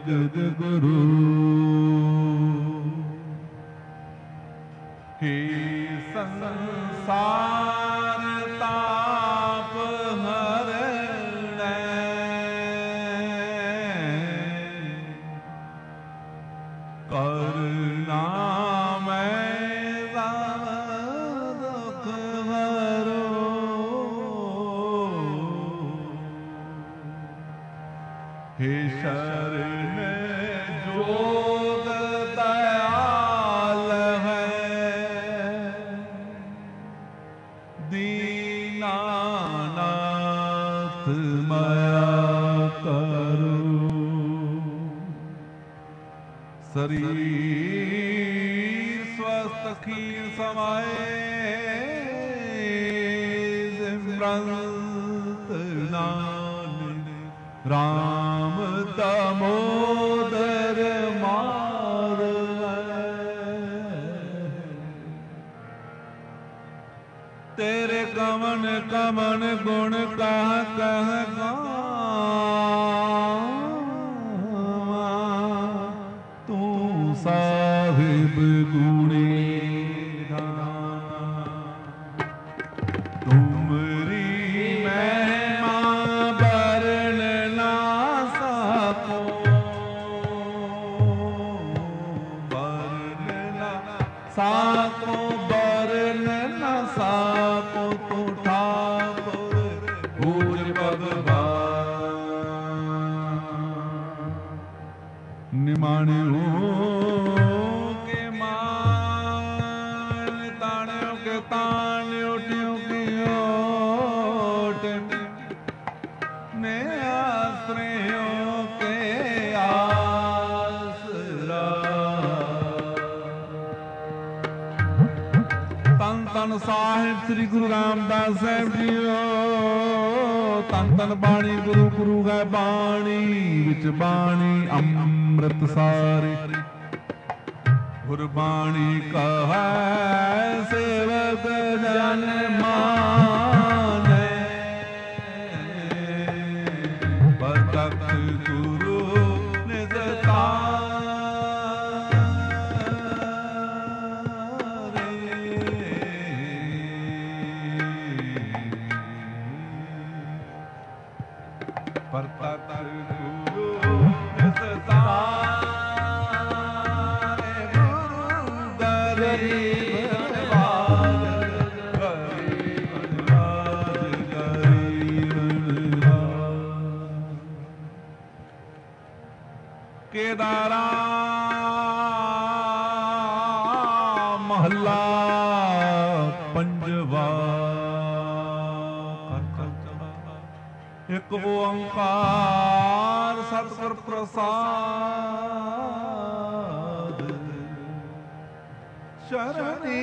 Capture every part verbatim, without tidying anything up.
जगत गुरु। हे संसार ताप हरणै, करुणा हे शरण जोग दयाल है, दीनानाथ माया करो। शरीर स्वस्थ खीर समाए, सिमरंत नानक राम दामोदर मार। तेरे कमन कमन गुण कह कह गावा, तू साहिब गुणी साको बरन न साको, तू ठाकुर भूल भगवान। निमाणियों के मान, ताणियों के तान, ओटियों की ओट, ने आश्रयों के आसरा। तन साहिब श्री गुरु रामदास साहब जीओ, तन तन बाणी गुरु गुरु है बाणी, विच बाणी अमृत सारी। गुरबाणी कहा सेवक जन माने, परतख गुरु निजता। परतख गुरु निस्तारे, गुरु गरीब नवाज, गरीब नवाज, गरीब नवाज। केदारा महला पंजवा। एक ओंकार सतगुर प्रसाद, शरणी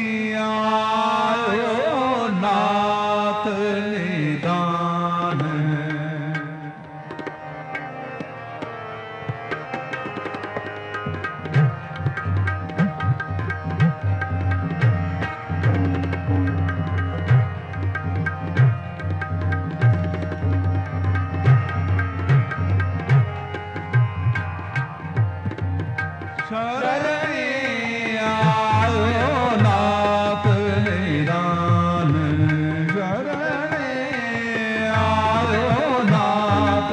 आयो नाथ निदान। शरणी आयो नाथ निदान, शरणी आयो नाथ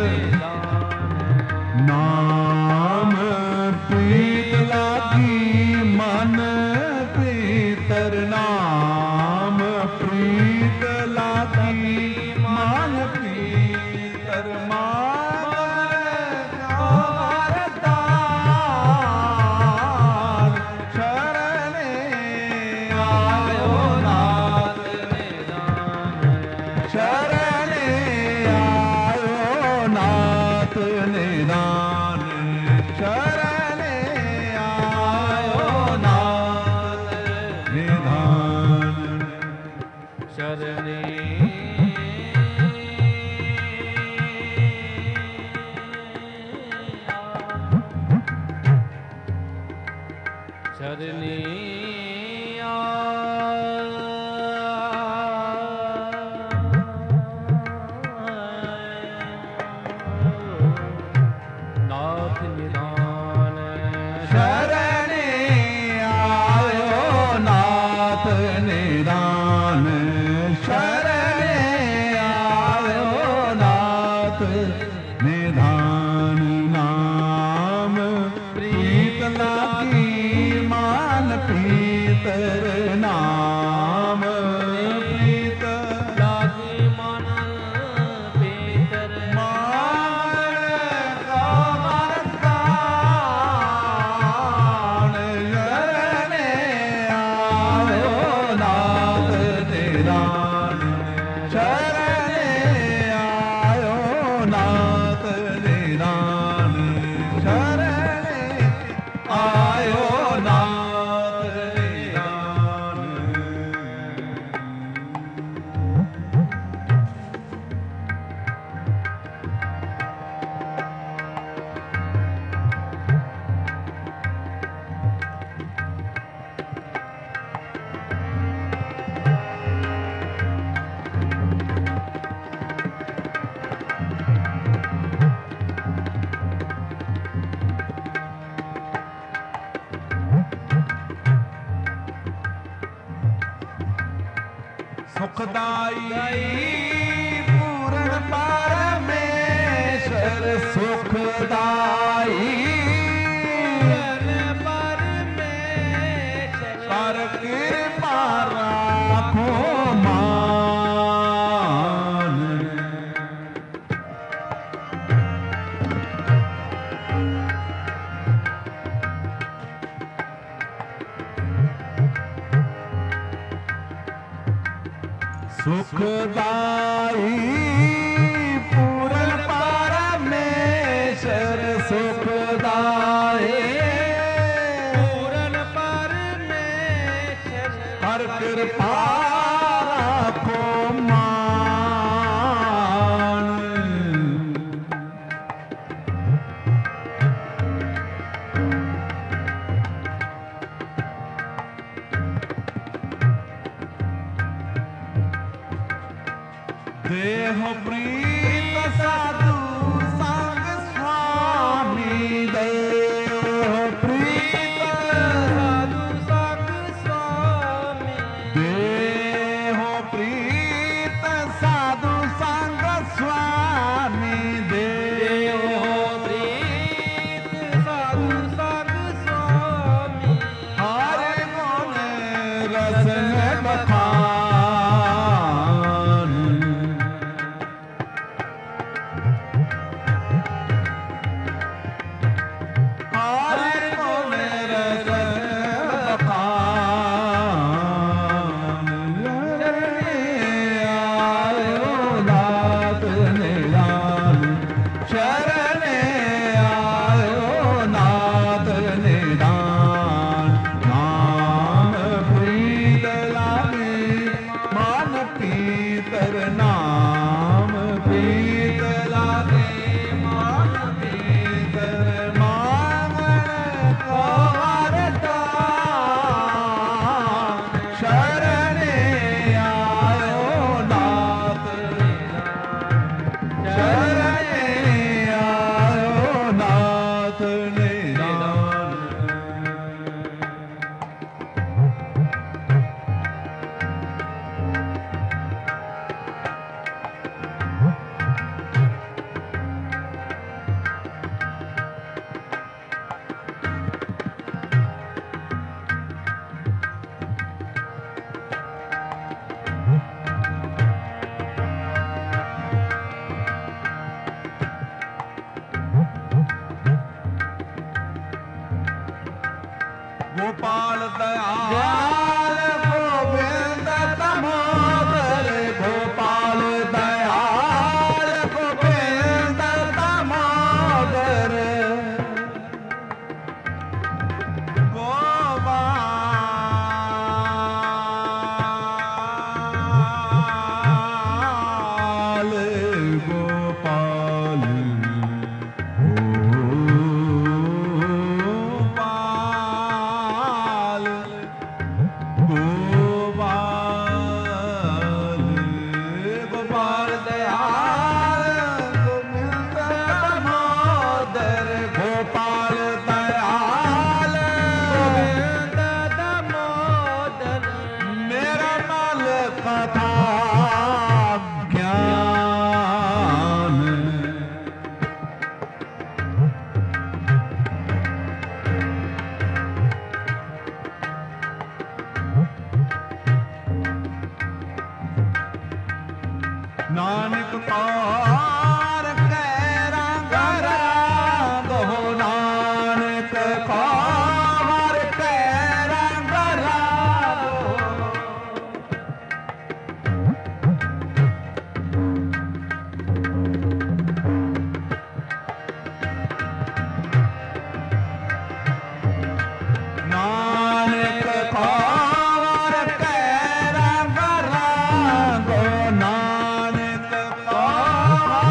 निदान। नाम प्रीत लागी मन प्रीतर, नाम प्रीत लागी मन प्रीतर। निदान शरणे आयो नाथ निदान, शरणे शरणे नाथ सुखदाई पूर्ण परमेश्वर सुखदाई पर कृपा राखो मान सुखदाई पूर्ण परमेश्वर सुखदाई पूर्ण परमेश्वर हर कृपा राखो मान देह प्रीत साधु संग स्वामी देह प्रीत साधु संग स्वामी देह प्रीत साधु संग स्वामी देह प्रीत साधु संग स्वामी हरे गुण रसन बखान गोपाल दयाल गोविंद दामोदर गोपाल दयाल गोविंद दामोदर गोपाल गोपाल नानक पार कैरा गरा दो नानक पार कैरा गरा नानक पार कैरा गरा दो नानक पार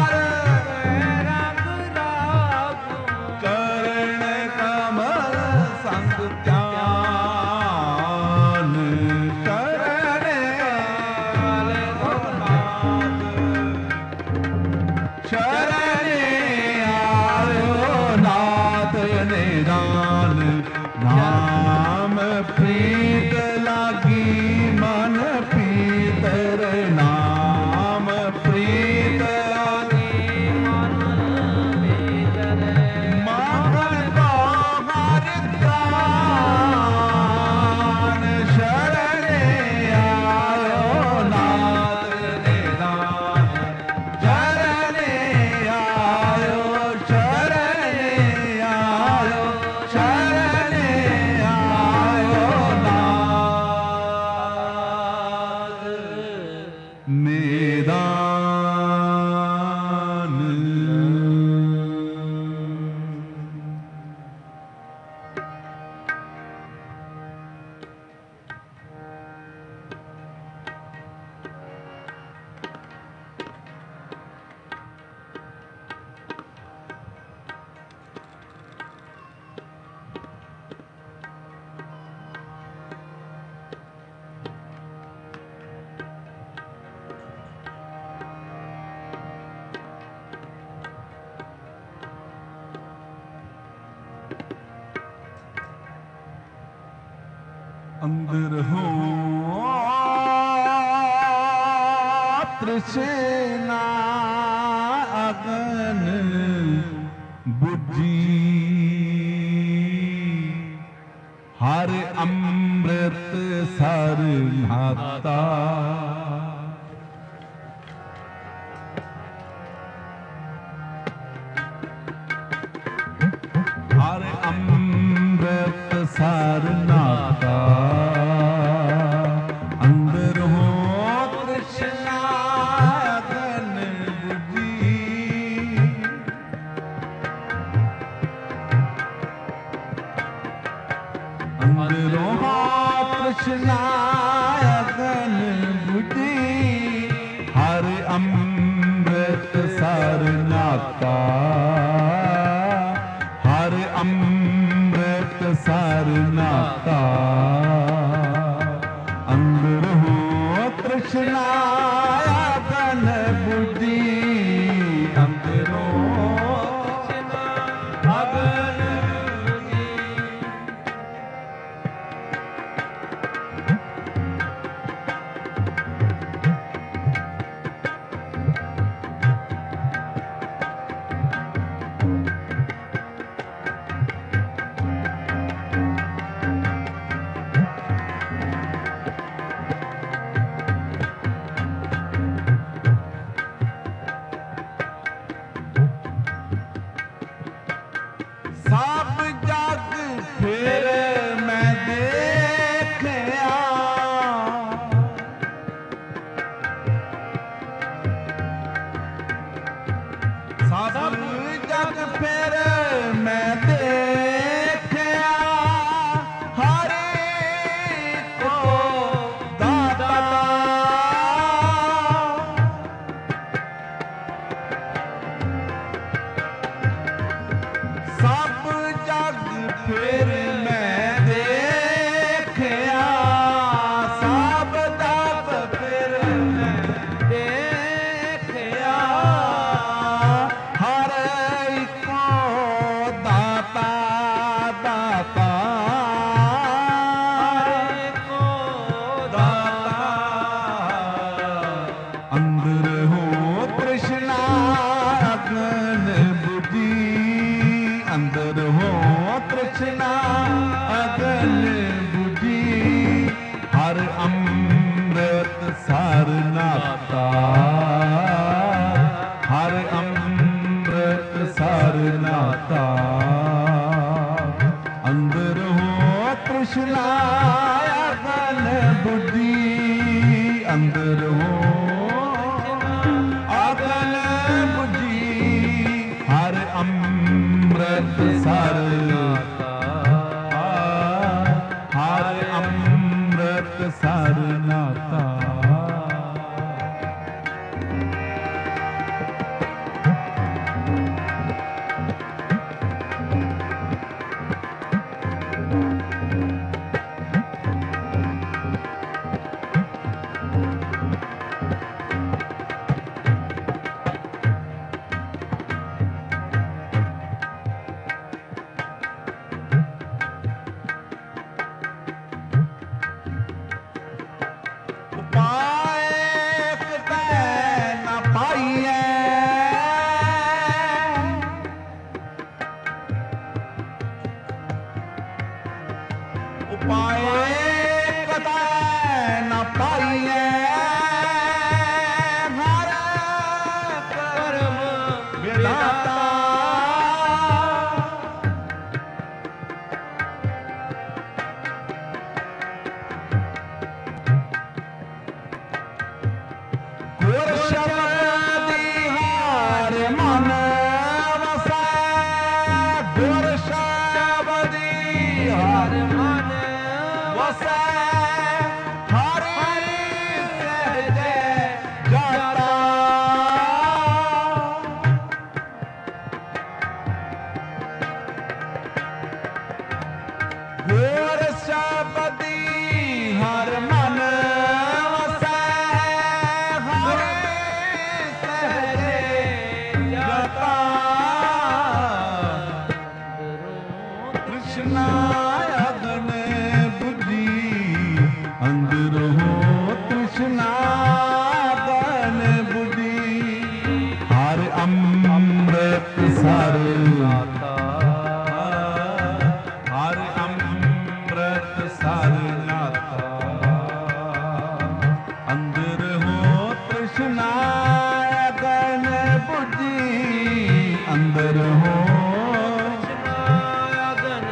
ਮੈਦਾਨ। ਅੰਦਰ ਹੋ ਤ੍ਰਿਸ਼ਨਾ ਅਗਨ ਬੁਝੀ, ਹਰ ਅੰਮ੍ਰਿਤ ਸਰ ਨਾਤਾ। ਹਰ ਅੰਮ੍ਰਿਤ ਸਰ ਨਾਤਾ। ਅੰਦਰ ਹੋ ਤ੍ਰਿਸ਼ਨਾ ਅਗਨ ਬੁਝੀ, ਅੰਦਰ ਹੋ ਤ੍ਰਿਸ਼ਨਾ ਅਗਨ ਬੁਝੀ, ਹਰ ਅੰਮ੍ਰਿਤ ਸਰ ਨਾਤਾ। ਹਰ ਅੰਮ੍ਰਿਤ ਸਰ ਨਾਤਾ। ਅੰਦਰ ਹੋ ਤ੍ਰਿਸ਼ਨਾ ਅਗਨ ਬੁਝੀ, ਅੰਦਰ ਹੋ ਤ੍ਰਿਸ਼ਨਾ ਅਗਨ ਬੁਝੀ। ਸਭ ਜਗ ਫਿਰ ਮੈਂ ਦੇਖਿਆ, ਸਭ ਜਗ ਫਿਰ ਮੈਂ ਦੇਖਿਆ, ਹਰ ਕੋ ਦਾਤਾ। ਸਭ ਜਗ ਫਿਰ ਮੈਂ ਦੇਖਿਆ, ਸਭ ਜਗ ਫਿਰ ਮੈਂ ਦੇਖਿਆ, ਹਰ ਇੱਕੋ ਦਾਤਾ ਦਾਤਾ। ਹਰ ਇੱਕੋ ਦਾਤਾ। ਅੰਦਰ ਹੋ ਤ੍ਰਿਸ਼ਨਾ ਅਗਨ ਬੁਝੀ, ਅੰਦਰ ਹੋ ਤ੍ਰਿਸ਼ਨਾ ਅਗਨ ਬੁਝੀ, ਹਰ ਅੰਮ੍ਰਿਤ ਸਰ ਨਾਤਾ। ਹਰ ਅੰਮ੍ਰਿਤ ਸਰ ਨਾਤਾ। ਅੰਦਰ ਹੋ ਤ੍ਰਿਸ਼ਨਾ ਅਗਨ ਬੁਝੀ, ਅੰਦਰ ਹੋ ਅਗਨ ਬੁਝੀ, ਹਰ ਅੰਮ੍ਰਿਤ ਸਰ ਨਾਤਾ। ਹਰ ਅੰਮ੍ਰਿਤ ਸਰ ਨਾਤਾ। ਤ੍ਰਿਸ਼ਨਾ ਅਗਨ ਬੁਝੀ ਅੰਦਰ ਹੋ ਅਗਨ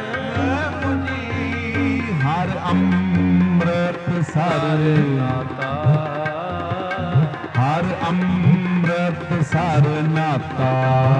ਬੁਝੀ ਹਰ ਅੰਮ੍ਰਿਤ ਸਰ ਨਾਤਾ ਹਰ ਅੰਮ੍ਰਿਤ ਸਰ ਨਾਤਾ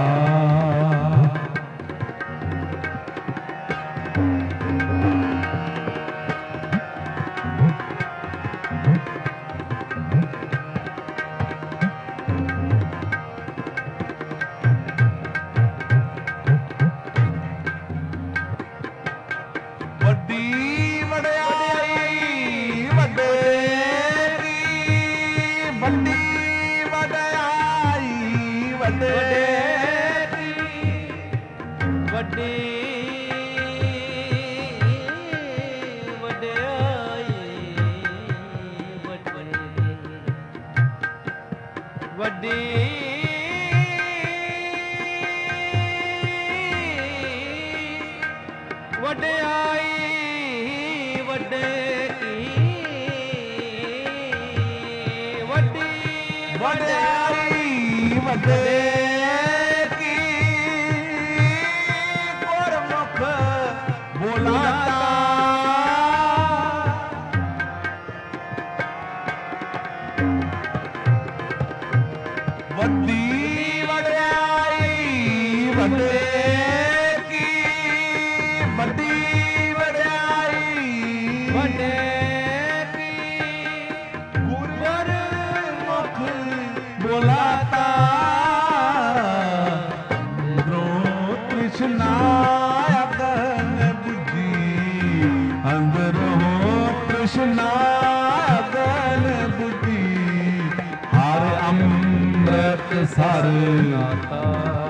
ਸਰ ਨਾਤਾ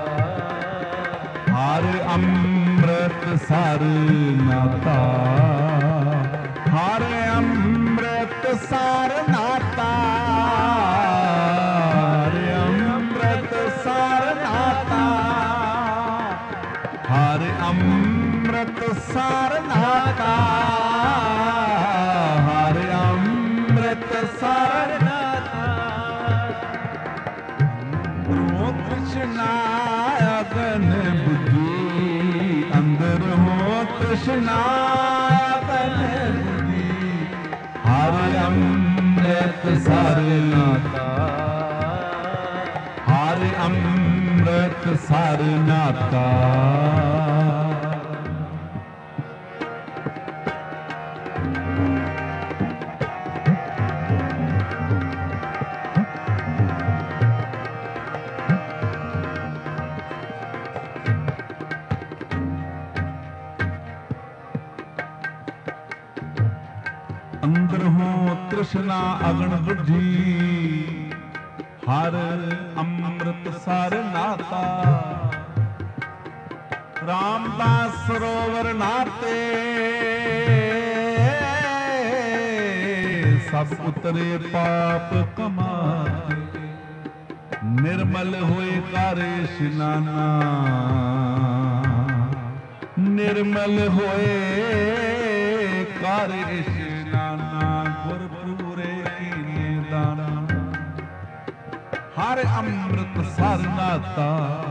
ਹਰ ਅੰਮ੍ਰਿਤ ਸਰ ਨਾਤਾ ਹਰ ਅੰਮ੍ਰਿਤ ਸਰ ਨਾਤਾ ਹਰ ਅੰਮ੍ਰਿਤ ਸਰ ਨਾਤਾ ਹਰ ਅੰਮ੍ਰਿਤ ਸਰ ਨਾਤਾ ਹਰ ਅੰਮ੍ਰਿਤ ਸਰ ਤ੍ਰਿਸ਼ਨਾ ਅਗਨ ਬੁਝੀ ਅੰਦਰ ਹੋ ਤ੍ਰਿਸ਼ਨਾ ਅਗਨ ਬੁਝੀ ਹਰ ਅੰਮ੍ਰਿਤ ਸਰ ਨਾਤਾ ਹਰ ਅੰਮ੍ਰਿਤ ਸਰ ਨਾਤਾ ਅੰਦਰ ਹੋ ਤ੍ਰਿਸ਼ਨਾ ਅਗਨ ਬੁਝੀ ਹਰ ਅੰਮ੍ਰਿਤ ਸਰ ਨਾਤਾ ਰਾਮਦਾਸ ਸਰੋਵਰ ਨਾਤੇ ਸਭ ਉਤਰੇ ਪਾਪ ਕਮਾਤੇ ਨਿਰਮਲ ਹੋਏ ਕਰ ਇਸ਼ਨਾਨਾ ਨਿਰਮਲ ਹੋਏ ਕਰ ਇਸ਼ਨਾਨਾ ਗੁਰ ਪੂਰੇ ਕੀਨੇ ਦਾਨਾ ਹਰ ਅੰਮ੍ਰਿਤ ਸਰ ਨਾਤਾ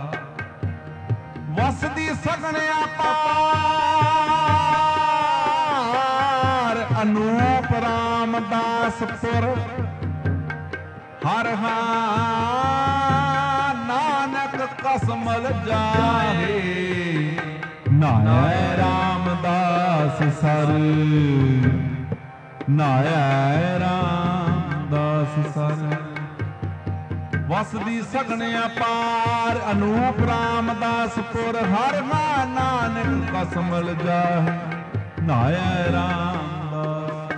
ਵਸਦੀ ਸਗਣ ਅਪਾਰ ਅਨੂਪ ਰਾਮਦਾਸਪੁਰ ਹਰ ਹਾਂ ਨਾਨਕ ਕਸਮਲ ਜਾਹੇ ਨਾਇ ਰਾਮਦਾਸ ਸਰ ਨਾਇ ਰਾਮਦਾਸ ਸਰ ਵਸਦੀ ਸਗਣ ਅਪਾਰ ਅਨੂਪ ਰਾਮਦਾਸਪੁਰ ਹਰ ਹਾਂ ਨਾਨਕ ਕਸਮਲ ਜਾਹੇ ਨਾਇ ਰਾਮਦਾਸ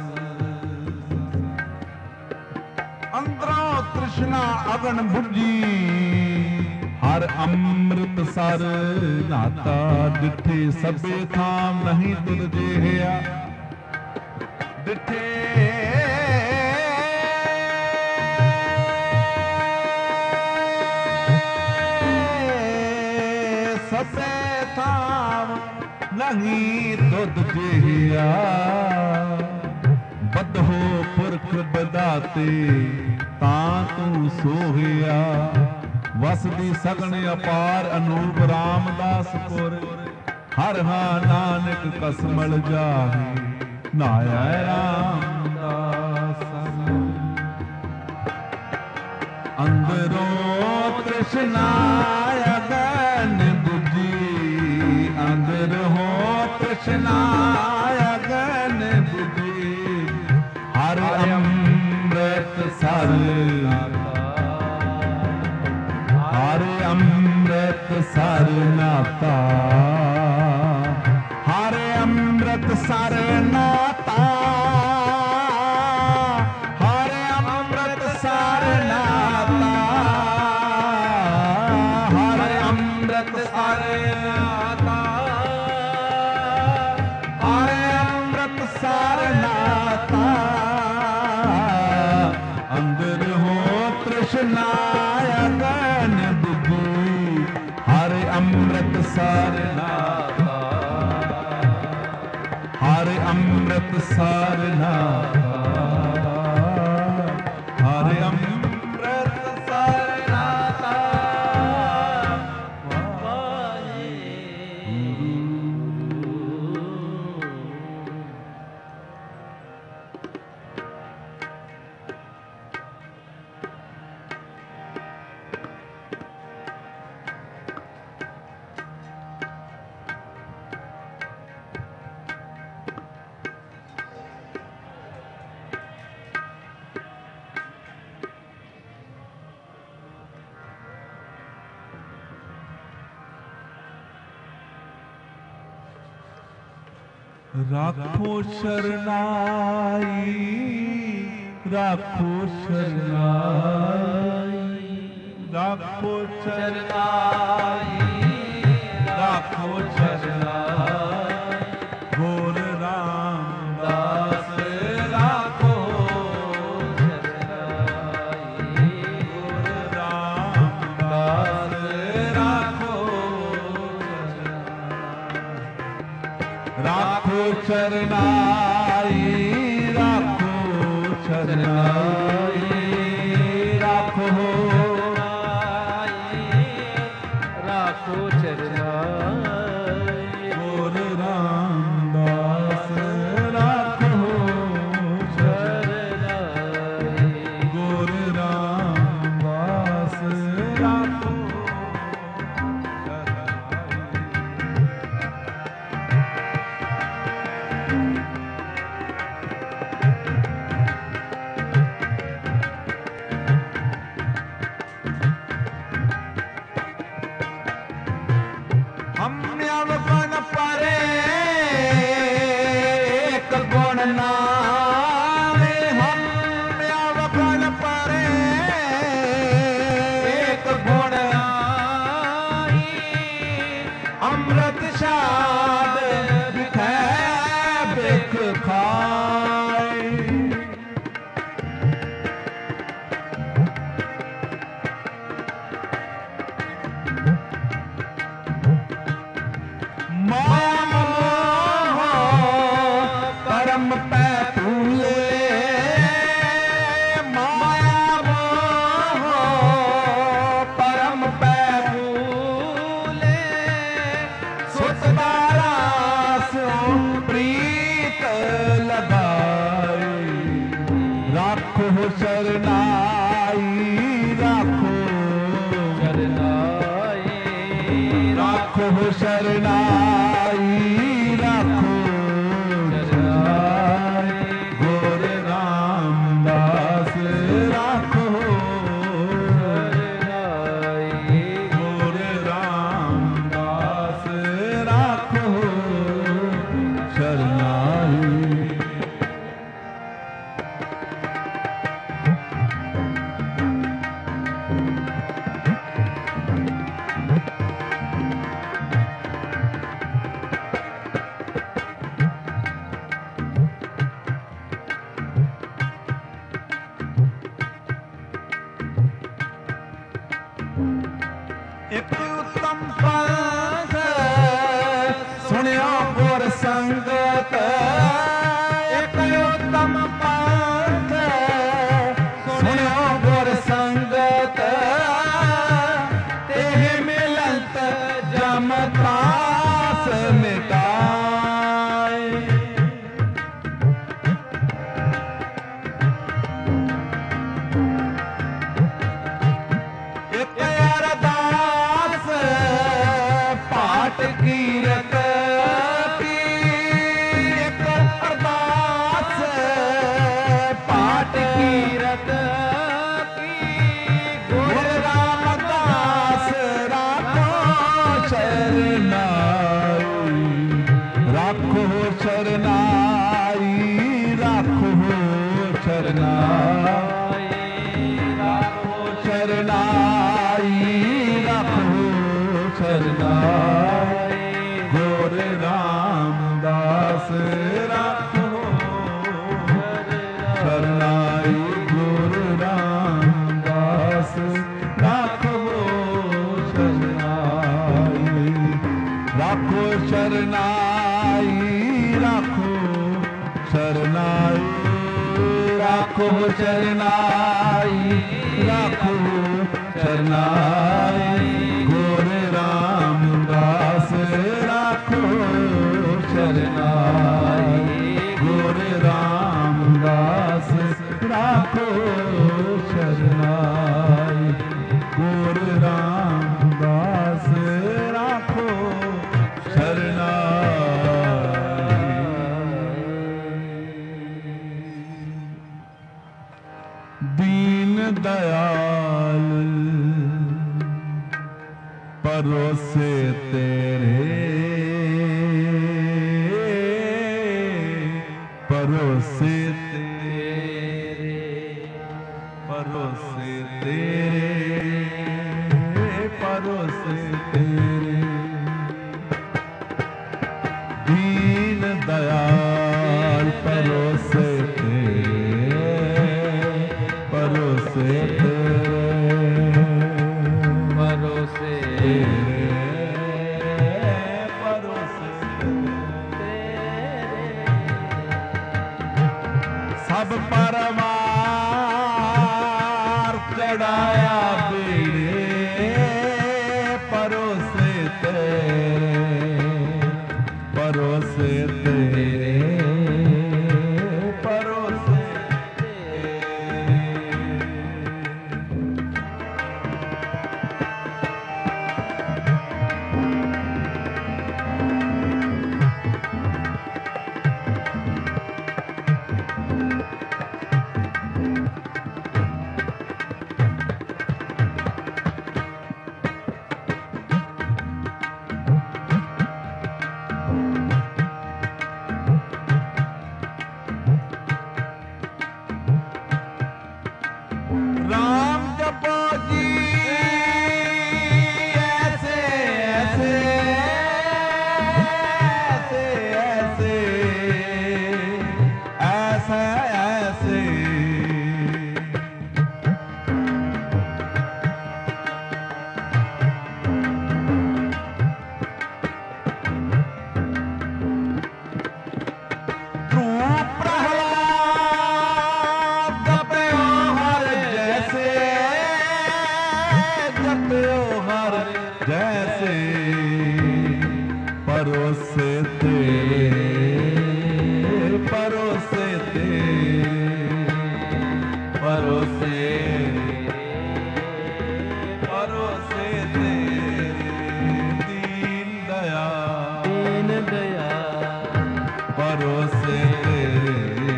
ਅੰਦਰੋਂ ਤ੍ਰਿਸ਼ਨਾ ਅਗਨ ਬੁਝੀ ਹਰ ਅੰਮ੍ਰਿਤ ਸਰ ਨਾਤਾ ਡਿਠੇ ਸਭੇ ਥਾਮ ਨਹੀਂ ਤੁਲ ਜਿਹਿਆ ਡਿਠੇ ਸਭੇ ਥਾਮ ਨਹੀਂ ਤੁਧ ਜਿਹਿਆ ਬਦਹੋ ਪੁਰਖ ਬਦਾਤੇ ਤਾਂ ਤੂੰ ਸੋਹਿਆ। ਵਸਦੀ ਸਗਣ ਅਪਾਰ ਅਨੂਪ ਰਾਮਦਾਸ ਪੁਰ, ਹਰ ਹਾ ਨਾਨਕ ਕਸਮਲ ਜਾਹੀ ਨਾਇਆ ਰਾਮਦਾਸ। ਅੰਦਰੋਂ ਤ੍ਰਿਸ਼ਨਾ ਅਗਨ ਬੁਝੀ, ਅੰਦਰੋਂ ਤ੍ਰਿਸ਼ਨਾ ਅਗਨ ਬੁਝੀ, ਹਰ ਅੰਮ੍ਰਿਤ ਸਰ ਹਰ ਅੰਮ੍ਰਿਤ ਸਰ ਨਾਤਾ, ਹਰ ਅੰਮ੍ਰਿਤ ਸਰ ਨਾਤਾ, ਹਰ ਅੰਮ੍ਰਿਤ ਸਰ ਨਾਤਾ, ਹਰ ਅੰਮ੍ਰਿਤ ਸਰ ਨਾਤਾ, ਹਰ ਅੰਮ੍ਰਿਤ ਸਰ ਨਾਤਾ। ਅੰਦਰ ਹੋ ਤ੍ਰਿਸ਼ਨਾ ਅਗਨ ਬੁਝੀ, ਹਰ ਅੰਮ੍ਰਿਤ ਸਰ ਨਾਤਾ, ਹਰ ਅੰਮ੍ਰਿਤ ਸਰ ਨਾਤਾ, ਹਰ ਅੰਮ੍ਰਿਤ ਸਰ ਨਾਤਾ। राखो शरणाई, राखो शरणाई, राखो शरणाई, राखो शरणाई। गोर रामदास राखो शरणाई, गोर रामदास राखो शरणाई। राखो शरणाई, राखो शरणाई, राखो राखो शरणाई। गोर रामदास राखो शरणाई, गोर रामदास राखो एक उत्तम पंथ सुनो शरणाई गोर रामदास राखो शरणाई गुर रामदास राखो शरणाई राखो शरणाई राखो शरणाई राखो शरणाई राखो शरणाई गुर रामदास राखो शरणाई गुर रामदास राखो शरणाई गुर रामदास राखो शरणाई दीन दयाल परोसे तेरे परोसे तेरे परोसे तेरे परोसे तेरे दीन दयाल परोसे तेरे परोसे तेरे परोसे सब परमार चढ़ाया बेड़े परोसे तेरे परोसे तेरे परोसे राम जपो जी ऐसे ऐसे ऐसे ऐसे ऐसे ऐसे जैसे परोसे तेरे परोसे तेरे परोसे परोसे तेरे दीन दया दीन दया परोसे तेरे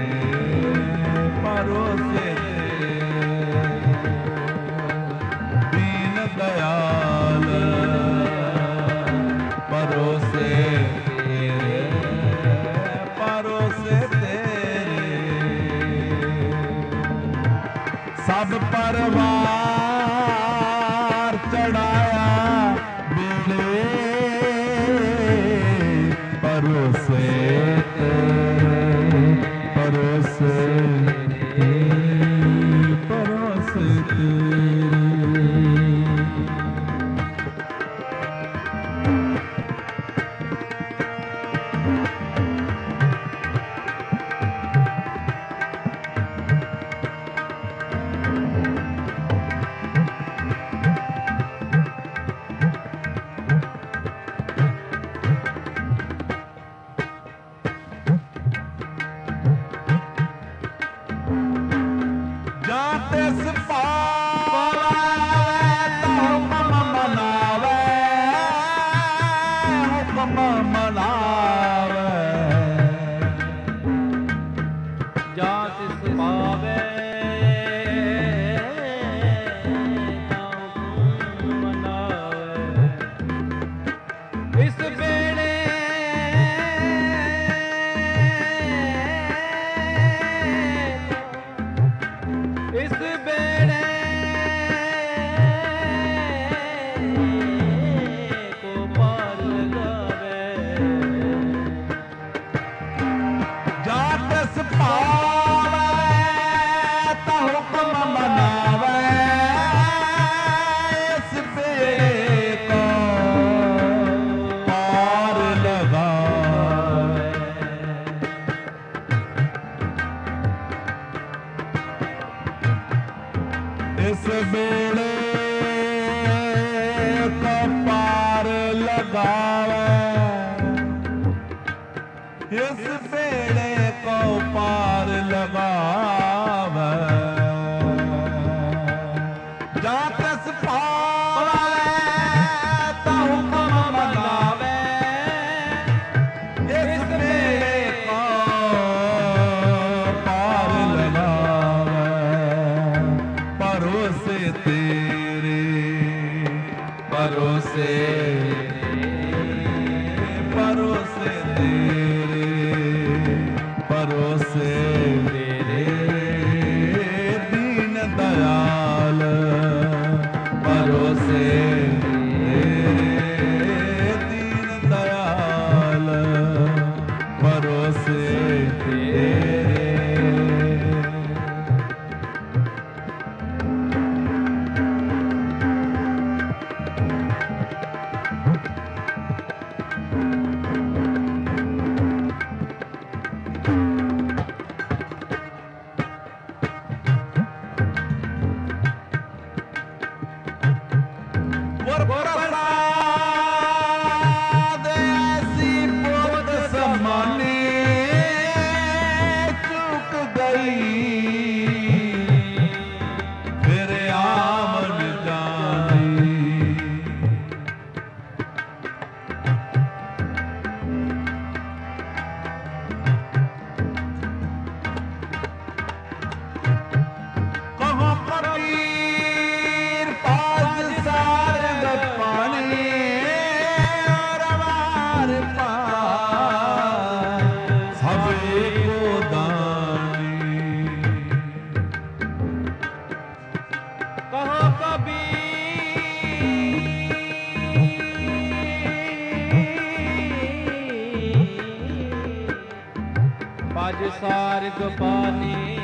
परोसे तेरे दीन दयाल परोसे तेरे परोसे तेरे सब परवार चढ़ाया बेड़े परोसे तेरे परोसे तेरे परोसे तेरे ਸਾਰਗ ਪਾਨੀ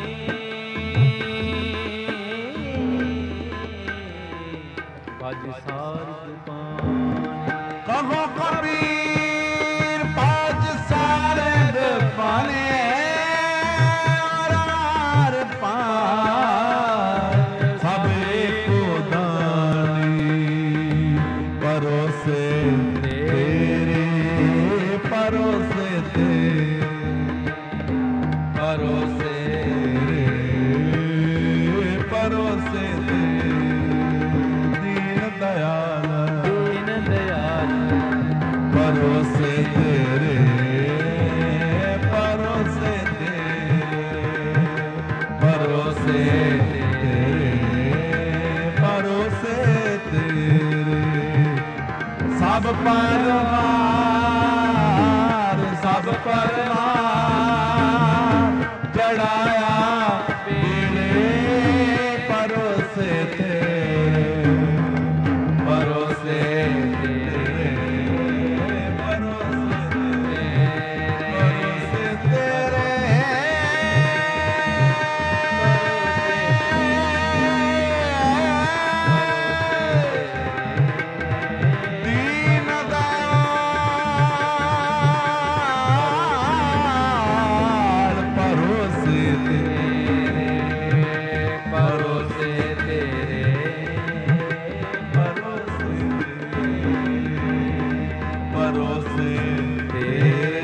ਭਜ ਸਾਰਗ ਪਾਨੀ ਕਹੋ ਕਬੀਰ ਭਜ ਸਾਰਗ ਪਾਨੀ ਆਰ ਪਾਰ ਸਭ ਏਕੋ ਦਾਨੀ ਪਰੋਸੇ ਤੇਰੇ ਪਰੋਸੇ ਤੇਰੇ ਪਰੋਸੇ ਪਰੋਸੇ ਦੀਨ ਦਇਆਲ ਦੀਨ ਦਇਆਲ ਪਰੋਸੇ ਤੇਰੇ ਪਰੋਸੇ ਤੇਰੇ ਪਰੋਸੇ ਤੇਰੇ ਪਰੋਸੇ ਤੇਰੇ ਸਭ ਪਰਵਾਰ ਸਭ ਪਰਵਾਰ ਚੜਾਇਆ ਬੀੜੇ ਪਰੋਸੇ ਤੇਰੇ ਪਰੋਸੇ ਤੇਰੇ ਪਰੋਸੇ ਤੇਰੇ ਪਰੋਸੇ ਤੇਰੇ ਦੀਨ ਦਇਆਲ ਪਰੋਸੇ ਤੇਰੇ ਪਰੋਸੇ ਤੇਰੇ ਪਰੋਸੇ ਤੇਰੇ ਪਰੋਸੇ ਤੇਰੇ